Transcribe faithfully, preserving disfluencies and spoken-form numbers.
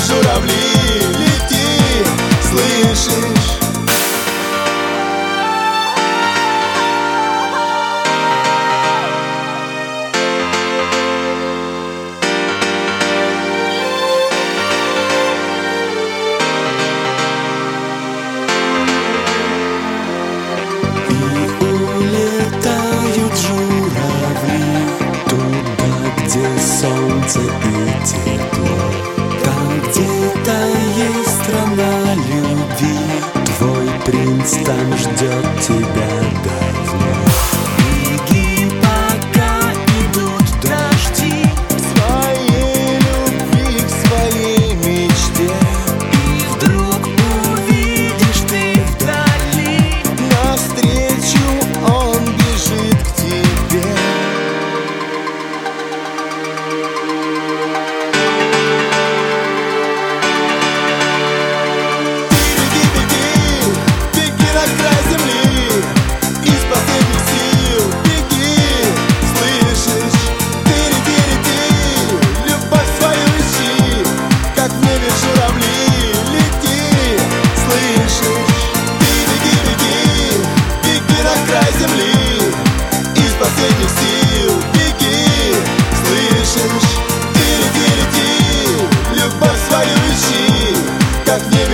журавли, лети, слышишь? Солнце и тепло, там где-то есть страна любви. Твой принц там ждет тебя давно. Беги, пока идут дожди, К своей любви, к своей мечте. и вдруг увидишь ты вдали. Навстречу он бежит к тебе. Из последних сил беги, слышишь? Ты лети, лети, любовь свою ищи, как в небе.